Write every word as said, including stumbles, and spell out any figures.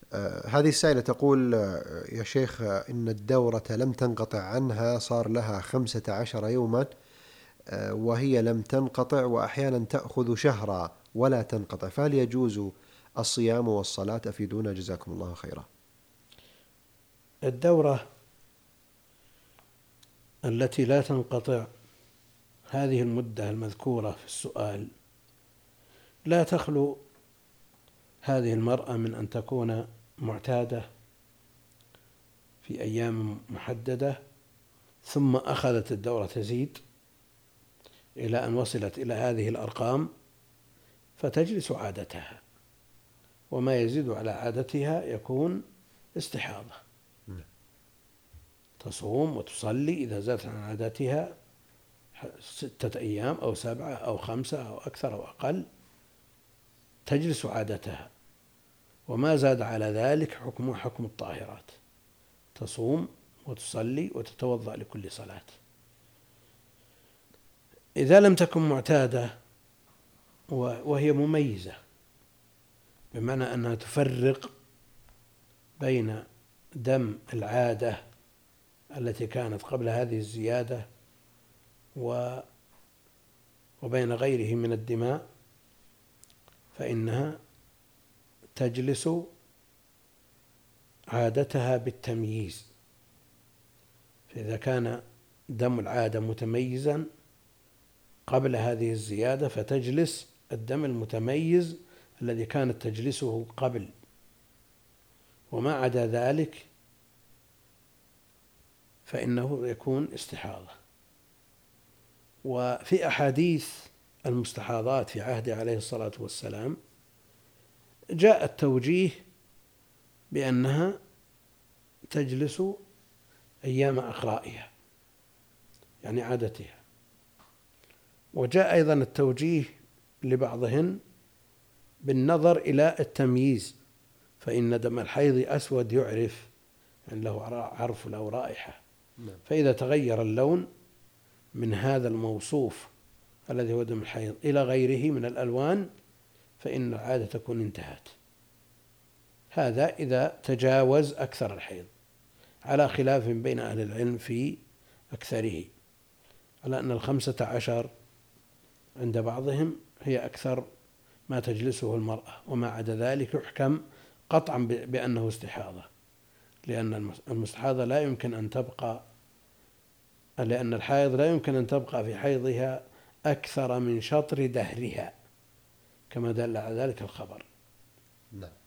آه هذه السائلة تقول: آه يا شيخ، آه إن الدورة لم تنقطع عنها، صار لها خمسة عشر يوما، آه وهي لم تنقطع، وأحيانا تأخذ شهرا ولا تنقطع، فهل يجوز الصيام والصلاة؟ أفيدونا جزاكم الله خيرا. الدورة التي لا تنقطع، هذه المدة المذكورة في السؤال، لا تخلو هذه المرأة من أن تكون معتادة في أيام محددة، ثم أخذت الدورة تزيد إلى أن وصلت إلى هذه الأرقام فتجلس عادتها، وما يزيد على عادتها يكون استحاضة، تصوم وتصلي إذا زادت عن عادتها ستة أيام أو سبعة أو خمسة أو أكثر أو أقل تجلس عادتها، وما زاد على ذلك حكم حكم الطاهرات، تصوم وتصلي وتتوضأ لكل صلاة. إذا لم تكن معتادة وهي مميزة، بمعنى أنها تفرق بين دم العادة التي كانت قبل هذه الزيادة وبين غيره من الدماء، فإنها تجلس عادتها بالتمييز. فإذا كان دم العادة متميزا قبل هذه الزيادة فتجلس الدم المتميز الذي كانت تجلسه قبل، وما عدا ذلك فإنه يكون استحاضة. وفي أحاديث المستحاضات في عهده عليه الصلاة والسلام جاء التوجيه بأنها تجلس أيام أقرائها، يعني عادتها، وجاء أيضا التوجيه لبعضهن بالنظر إلى التمييز، فإن دم الحيض أسود يعرف أن له عرف أو رائحة، فإذا تغير اللون من هذا الموصوف الذي هو دم الحيض إلى غيره من الألوان فإن العادة تكون انتهت. هذا إذا تجاوز أكثر الحيض، على خلاف بين أهل العلم في أكثره، على أن الخمسة عشر عند بعضهم هي أكثر ما تجلسه المرأة، وما عدا ذلك يحكم قطعا بأنه استحاضة، لأن المستحاضة لا يمكن أن تبقى لأن الحائض لا يمكن أن تبقى في حيضها أكثر من شطر دهرها، كما دل على ذلك الخبر. نعم.